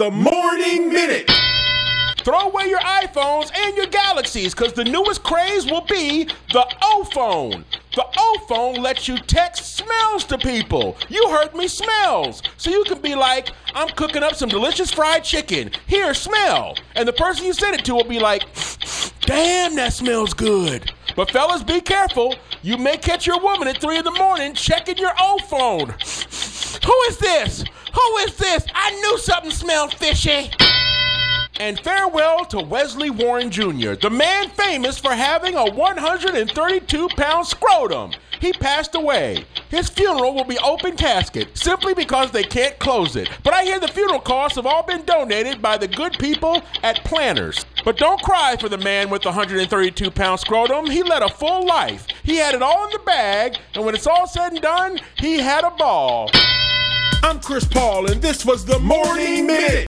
the Morning Minute. Throw away your iPhones and your Galaxies, because the newest craze will be the O-Phone. The O-Phone lets you text smells to people. You heard me, smells. So you can be like, I'm cooking up some delicious fried chicken. Here, smell. And the person you send it to will be like, damn, that smells good. But fellas, be careful. You may catch your woman at 3 in the morning checking your O-Phone. Who is this? Who is this? I knew something smelled fishy. And farewell to Wesley Warren Jr., the man famous for having a 132-pound scrotum. He passed away. His funeral will be open casket, simply because they can't close it. But I hear the funeral costs have all been donated by the good people at Planners. But don't cry for the man with the 132-pound scrotum. He led a full life. He had it all in the bag, and when it's all said and done, he had a ball. I'm Chris Paul, and this was the Morning Minute.